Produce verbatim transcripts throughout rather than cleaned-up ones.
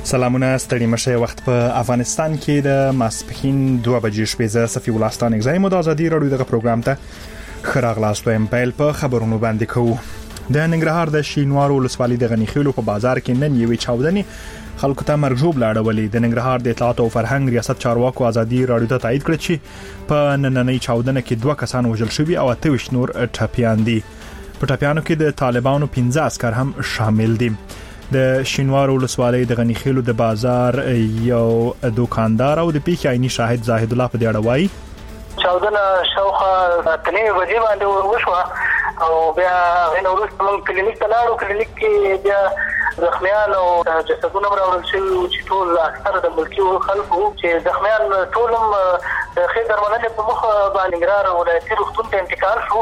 سلامونه ستړي مشه وخت په افغانستان کې د ماسپخین دوه بجې شپې ز صفي ولستان اگزایم د ازادي رادیو دغه پروګرام ته خراغلاست ویم پیل په خبرونو باندې کوو. د ننګرهار د شینوارو ولسوالۍ د غنیخیلو په بازار کې نن یوې چاودنې خلکو ته مرجوب لاړولې. د ننګرهار د اطلاعات او فرهنګ ریاست چارواکو ازادي رادیو ته تایید کړ چې په نننۍ چاودنه کې دوه کسان وژل شوي او اته ویشت نور ټپیان دي. په ټپیانو کې د طالبانو پنځه عسكر هم شامل دي. د شینوارو ولسوالۍ د غنیخیلو د بازار یو دکاندار او د پیښې عیني شاهد زاهد الله په دې اړه وایي چاودنه شاوخه تنه وجې باندې وشوه او بیا غوښنه ورسته موږ کلینیک ته لاړو. کلینیک کې بیا زخمیان او جسدونه راوړل شوي چې ټول اکثره د ملکي خلکو چې زخمیان ټول هم د خې درملنې په مخ باندې ننګرهار ولایتي روغتون ته انتقال شو.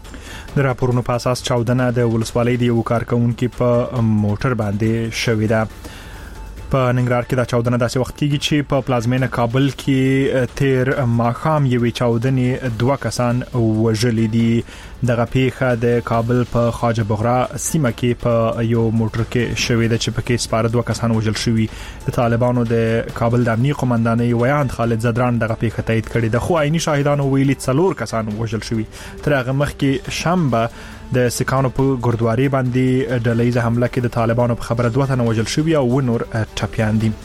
د راپورونو په اساس چاودنه د ولسوالۍ د یو کارکونکو په موټر باندې شوې ده. په ننګرهار کې دا چاودنه داسې وخت کېږي چې په پلازمینه کابل کې تیر ماښام یوې چاودنې دوه کسان وژلي دي. دغه پیښه د کابل په خواجه بغرا سیمه کې په یو موټر کې شوې ده چې پکې سپاره دوه کسان وژل شوي. د طالبانو د کابل د امنیتي قومندانۍ ویاند خالد زدران دغه پیښه تایید کړې ده، خو عیني شاهدانو ویلي څلور کسان وژل شوي. تر هغه مخکې شنبه د سکانو په ګردواري باندې ډلهیزه حمله کې د طالبانو په خبره دوه تنه وژل شوي او نور ټپیان دي.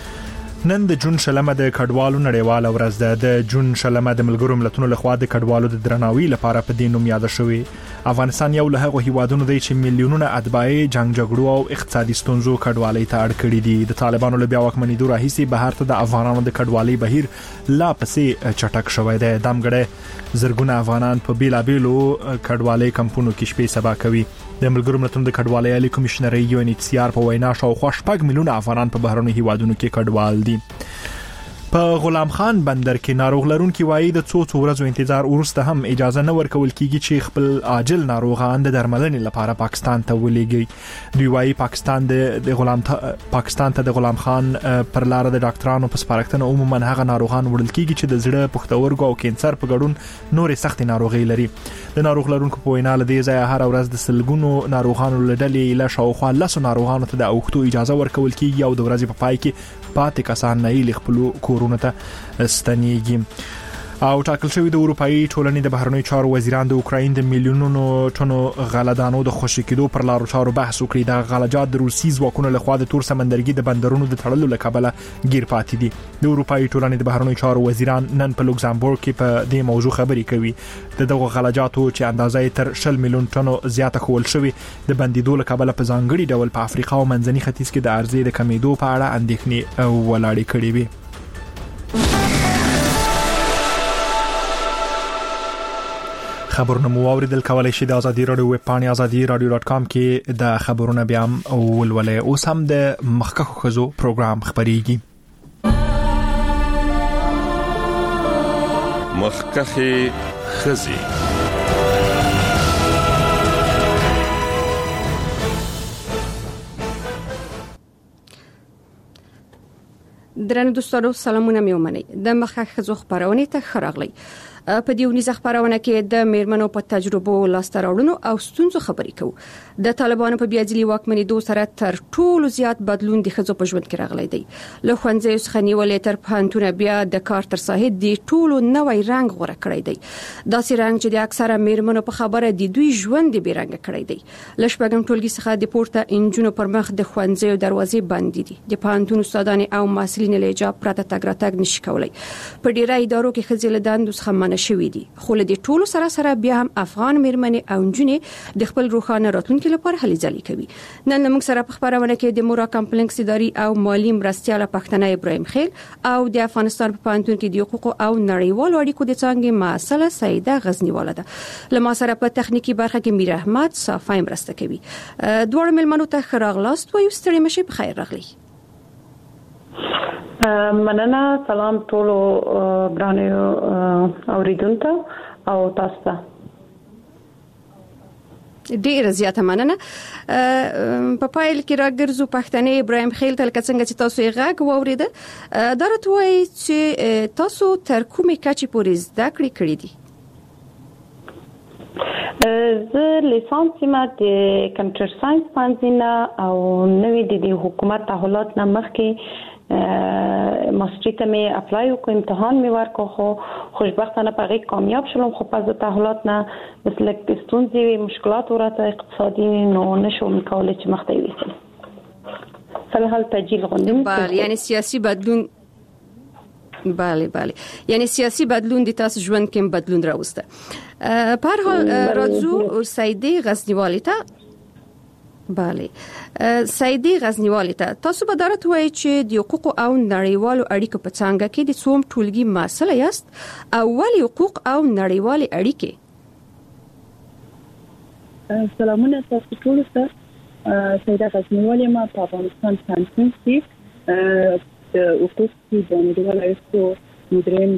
نن د جون شلمه د کډوالو نړیواله ورځ ده. د جون شلمه د ملګرو ملتونو لخوا د کډوالو د درناوي لپاره په دې نوم یاد شوی. افغانستان یو له هغو هیوادونو دی چې میلیونونه اتباعي جنگ جګړو او اقتصادي ستونزو کډوالۍ ته اړ کړي دي. د طالبانو له بیا واکمنېدو راهیسې بهر ته د افغانانو د کډوالۍ بهیر لا پسې چټک شوی دی. دمګړې زرګونه افغانان په بیلابیلو کډوالۍ کمپونو کې شپې سبا کوي. د ملګرو ملتونو د کډوالۍ عالی کمشنري یو ان ایچ سی آر په وینا شاوخوا شپږ میلیونه افغانان په بهرنیو هیوادونو کې کډوال دي. په غلام خان بندر کې ناروغ لرونکي وایي د څو څو ورځو انتظار وروسته هم اجازه نه ورکول کیږي چې خپل عاجل ناروغان د درملنې لپاره پاکستان ته ولېږي. دوی وایي پاکستان د غلام پاکستان ته د غلام خان پر لار د ډاکټرانو په سپارښتنه عموما هغه ناروغان وړل کیږي چې د زړه پښتورګو او کینسر په ګډون نورې سختې ناروغي لري. د ناروغ لرونکو په وینا له دې ځایه هر ورځ د سلګونو ناروغانو لړلې له شاوخوا لسو ناروغانو ته د اوختو اجازه ورکول کیږي او د ورځې په پای کې پاتې کسان نه یې خپل کورونه ته ستنېږي. او ټاکل شوی د اروپאי ټولنې د بهرنیو چارو وزیران د اوکراین د میلیونونو ټنو غلهدانو د خوشی کېدو پر لارو چارو بحث وکړي. د غلجات د روسي ځواکونو لخوا د تور سمندرګي د بندرونو د تړلو لکبله گیر پاتې دي. د اروپאי ټولنې د بهرنیو چارو وزیران نن په لوکزامبورګ کې په دې موضوع خبرې کوي. د دغه غلجاتو چې اندازې تر شل میلیون ټنو زیاته کول شوی د بندیدو لکبله په ځانګړي ډول په افریقا او منځني ختیځ کې د ارزې د کمیدو په اړه اندېښنې ولاړې کړې وي. خبرونه مو اوریدل کولای شئ د ازادي رادیو ویب پاڼې ازادي رادیو ډاټ کام کې د خبرونه بیا ولولئ. اوس هم د مخکخو خزو پروګرام خبريږي. مخکخه خزي درنو دوستانو سلامونه مې ومنئ. د مخکخ خزو خبرونه ته خراغلی. په دې ونیزه خبرونه کې د میرمنو په تجربو لاسته راوړنو او ستونزو خبرې کوو. د طالبانو په بیاځلي واکمنېدو سره تر ټولو زیات بدلون د ښځو په ژوند کې راغلی دی. له ښوونځیو څخه نیولې تر پوهنتونه بیا د کار تر ساحې د ټولو نوی رنګ غوره کړی دی. داسې رنګ چې د اکثره میرمنو په خبره د دوی ژوند به رنګ کړی دی. له شپږم ټولګي څخه د پورته انجونو پر مخ د ښوونځیو دروازې بندې دي. د پوهنتون استادان او محصلین له حجاب پرته تګ راتګ نشي کولای. په ډیری ادارو کې ښځې له دندو څخه منع شوې دي. خو له دې ټولو سره سره بیا هم افغان میرمنې او نجونې د خپل روښانه راتلونکي لپاره هلې ځلې کوي. نن موږ سره په خبرونه کې د مورا کمپلیکس اداري او مالی مرستيال پښتنه ابراهيم خیل او د افغانستان په پانتون کې د حقوق او نړیوالو اړیکو د څنګه مسله سیده غزنیواله ده. لمه سره په تخنیکی برخه کې میر احمد صافای مرسته کوي. دوه ملمنو ته خراغلاست و یو ستړي مشي په خیر راغلی. مننه. سلام ټولو ګرانو اوریدونکو او تاسو ته. ډیر زیاته مننه. په پایل کې راګرځو پښتنې ابراهيم خیل تل څنګه چې تاسو یې غږ واوریده درته وایي چې تاسو تر کومې کچې پورې زده کړې کړې دي؟ زه لیسانس ما د کمپیوټر ساينس پانځینا او نوې د حکومت تحولات نه مخکې ماستری ته می اپلای وکړ، امتحان می ورکړ، خو خوشبختانه په هغه کامیاب شوم. خو پس د تحولات نه مثل ستونزې مشکلات ورته اقتصادي نو نشوم کولای چې مخته ویسم. فلحال تجیل غوندم. بله، یعنی سیاسي بدلون بله بله یعنی سیاسي بدلون د تاسو ژوند کې بدلون راوسته. په هر حال راځو سیدی غزنیوالي ته. بله سیدی غزنیوالي ته تاسو به درته وایي چې د حقوق او نړیوالو اړیکو په څنګه کې د څوم ټولګي مسله یاست او ولې حقوق او نړیوالې اړیکې؟ سلامونه تاسو ټول ته. سیده غزنیوالي ما په افغانستان کې د حقوق د نړیوالو اړیکو مدیرین